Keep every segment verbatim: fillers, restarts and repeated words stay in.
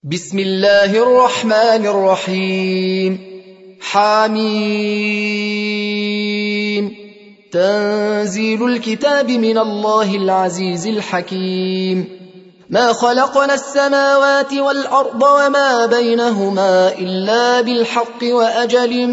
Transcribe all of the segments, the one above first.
بسم الله الرحمن الرحيم. حميم. تنزيل الكتاب من الله العزيز الحكيم. ما خلقنا السماوات والأرض وما بينهما إلا بالحق وأجل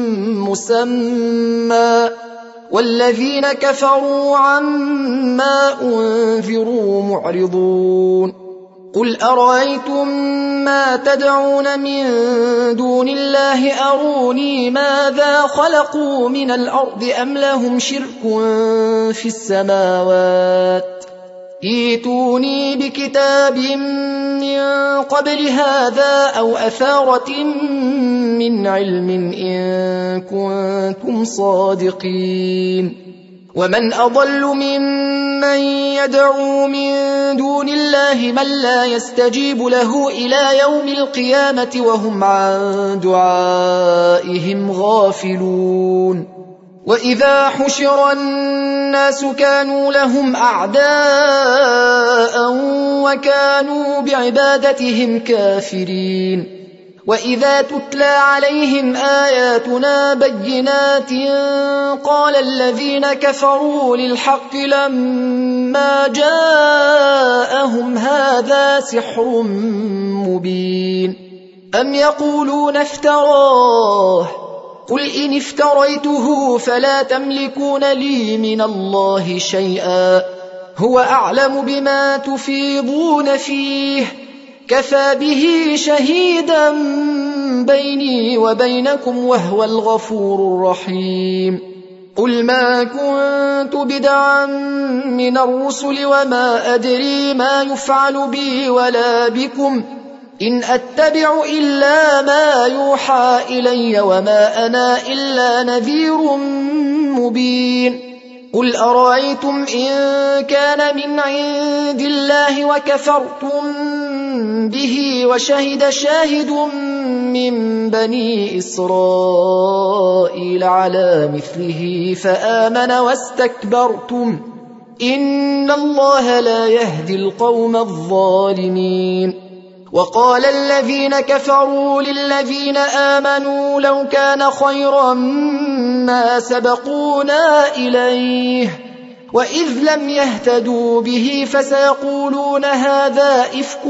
مسمى، والذين كفروا عما أنذروا معرضون. قل أرأيتم ما تدعون من دون الله أروني ماذا خلقوا من الأرض أم لهم شرك في السماوات، ائتوني بكتاب من قبل هذا أو أثارة من علم إن كنتم صادقين. ومن أضل ممن يدعو من دون الله من لا يستجيب له إلى يوم القيامة وهم عن دعائهم غافلون. وإذا حشر الناس كانوا لهم أعداء وكانوا بعبادتهم كافرين. وإذا تتلى عليهم آياتنا بينات قال الذين كفروا للحق لما جاءهم هذا سحر مبين. أم يقولون افتراه، قل إن افتريته فلا تملكون لي من الله شيئا، هو أعلم بما تفيضون فيه، كفى به شهيدا بيني وبينكم وهو الغفور الرحيم. قل ما كنت بدعا من الرسل وما أدري ما يفعل بي ولا بكم، إن أتبع إلا ما يوحى إلي وما أنا إلا نذير مبين. قل أرأيتم إن كان من عند الله وكفرتم به وشهد شاهد من بني إسرائيل على مثله فآمن واستكبرتم إن الله لا يهدي القوم الظالمين. وقال الذين كفروا للذين آمنوا لو كان خيرا ما سبقونا إليه، وإذ لم يهتدوا به فسيقولون هذا إفك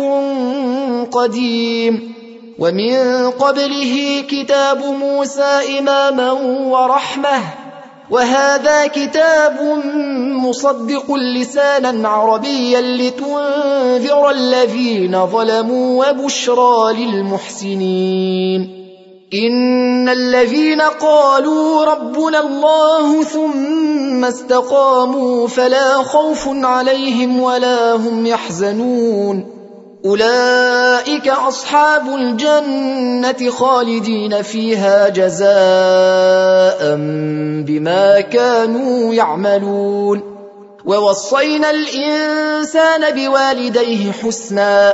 قديم. ومن قبله كتاب موسى إماما ورحمة، وهذا كتاب مصدق لسانا عربيا لتنذر الذين ظلموا وبشرى للمحسنين. إن الذين قالوا ربنا الله ثم استقاموا فلا خوف عليهم ولا هم يحزنون، أولئك أصحاب الجنة خالدين فيها جزاء بما كانوا يعملون. ووصينا الإنسان بوالديه حسنا،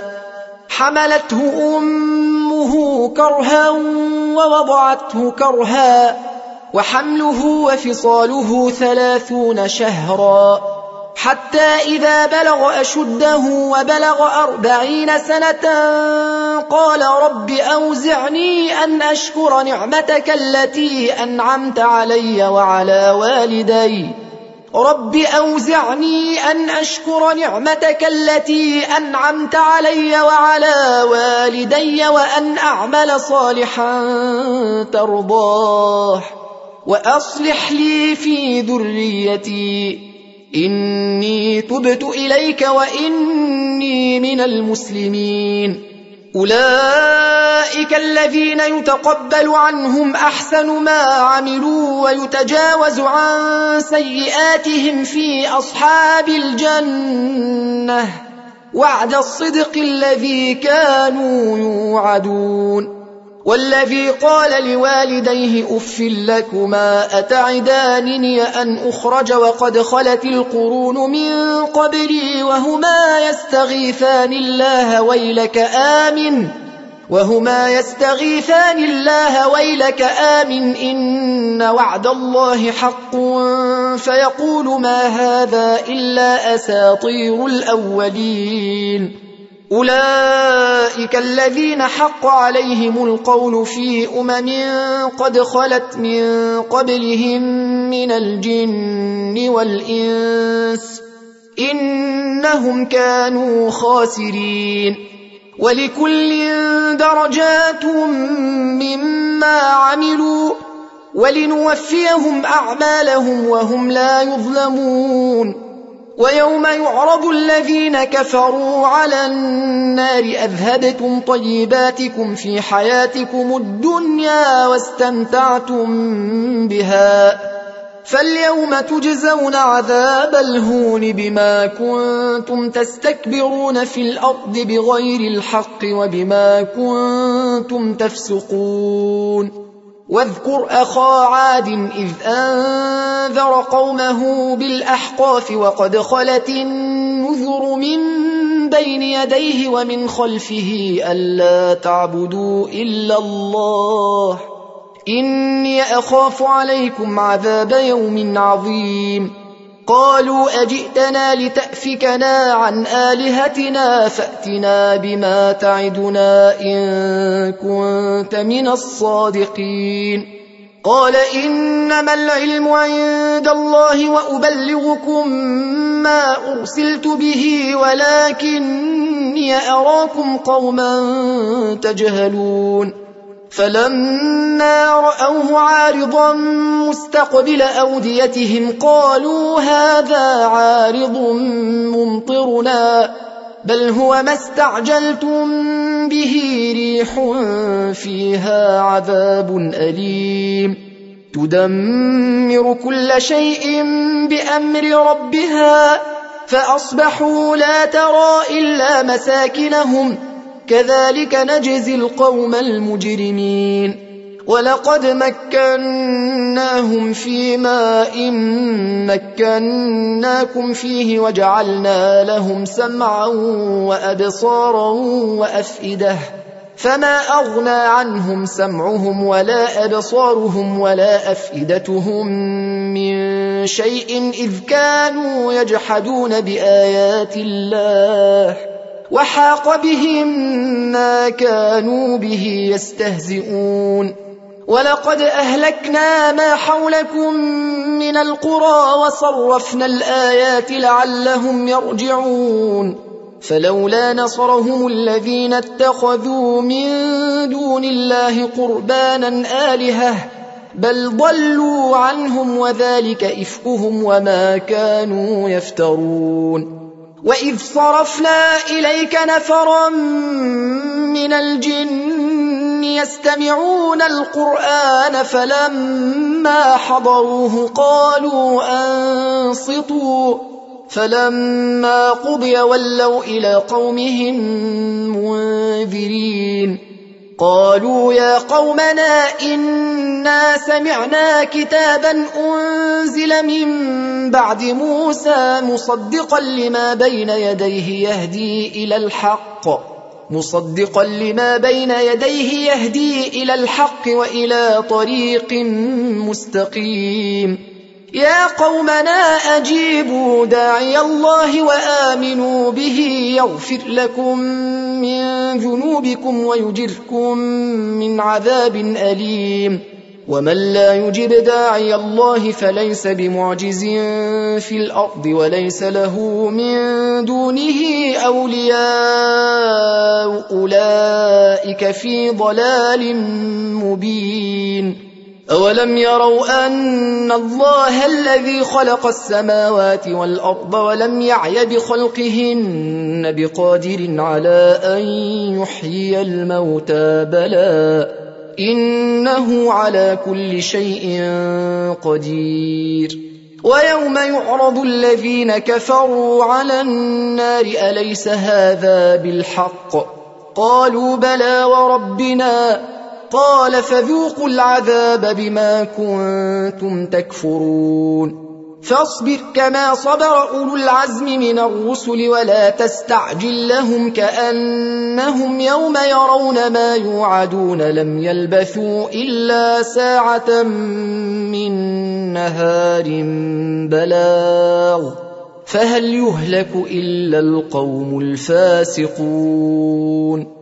حملته أمه كرها ووضعته كرها، وحمله وفصاله ثلاثون شهرا، حتى إذا بلغ أشده وبلغ أربعين سنة قال رب أوزعني أن أشكر نعمتك التي أنعمت علي وعلى والدي رب أوزعني أن أشكر نعمتك التي أنعمت علي وعلى والدي وأن أعمل صالحا ترضاه وأصلح لي في ذريتي إني تبت إليك وإني من المسلمين. أولئك الذين يتقبل عنهم أحسن ما عملوا ويتجاوز عن سيئاتهم في أصحاب الجنة، وعد الصدق الذي كانوا يوعدون. والذي قال لوالديه أف لكما أتعدانني أن أخرج وقد خلت القرون من قبلي وهما يستغيثان الله ويلك آمن وهما يستغيثان الله ويلك آمن إن وعد الله حق، فيقول ما هذا إلا أساطير الأولين. أولئك الذين حق عليهم القول في أمم قد خلت من قبلهم من الجن والإنس إنهم كانوا خاسرين ولكل درجات مما عملوا ولنوفيهم أعمالهم وهم لا يظلمون ويوم يعرض الذين كفروا على النار أذهبتم طيباتكم في حياتكم الدنيا واستمتعتم بها فاليوم تجزون عذاب الهون بما كنتم تستكبرون في الأرض بغير الحق وبما كنتم تفسقون واذكر أخا عاد إذ أنذر قومه بالأحقاف وقد خلت النذر من بين يديه ومن خلفه ألا تعبدوا إلا الله إني أخاف عليكم عذاب يوم عظيم قالوا أجئتنا لتأفكنا عن آلهتنا فأتنا بما تعدنا إن كنت من الصادقين قال إنما العلم عند الله وأبلغكم ما أرسلت به ولكني أراكم قوما تجهلون فلما رأوه عارضا مستقبل أوديتهم قالوا هذا عارض ممطرنا بل هو ما استعجلتم به ريح فيها عذاب أليم تدمر كل شيء بأمر ربها فأصبحوا لا ترى إلا مساكنهم كذلك نجزي القوم المجرمين ولقد مكناهم في ماء مكناكم فيه وجعلنا لهم سمعا وأبصارا وأفئدة فما أغنى عنهم سمعهم ولا أبصارهم ولا أفئدتهم من شيء إذ كانوا يجحدون بآيات الله وحاق بهم ما كانوا به يستهزئون ولقد أهلكنا ما حولكم من القرى وصرفنا الآيات لعلهم يرجعون فلولا نصرهم الذين اتخذوا من دون الله قربانا آلهة بل ضلوا عنهم وذلك إفكهم وما كانوا يفترون وإذ صرفنا إليك نفرا من الجن يستمعون القرآن فلما حضروه قالوا أنصتوا فلما قضي ولوا إلى قومهم منذرين قالوا يا قومنا إنا سمعنا كتابا أنزل من بعد موسى مصدقا لما بين يديه يهدي إلى الحق مصدقا لما بين يديه يهدي إلى الحق وإلى طريق مستقيم يا قومنا أجيبوا داعي الله وآمنوا به يغفر لكم من ذنوبكم ويجركم من عذاب أليم ومن لا يجب داعي الله فليس بمعجز في الأرض وليس له من دونه أولياء أولئك في ضلال مبين أولم يروا أن الله الذي خلق السماوات والأرض ولم يعي بخلقهن بقادر على أن يحيي الموتى بلى إنه على كل شيء قدير ويوم يعرض الذين كفروا على النار أليس هذا بالحق قالوا بلى وربنا قال فذوقوا العذاب بما كنتم تكفرون فاصبر كما صبر أولو العزم من الرسل ولا تستعجل لهم كأنهم يوم يرون ما يوعدون لم يلبثوا إلا ساعة من نهار بلاغ فهل يهلك إلا القوم الفاسقون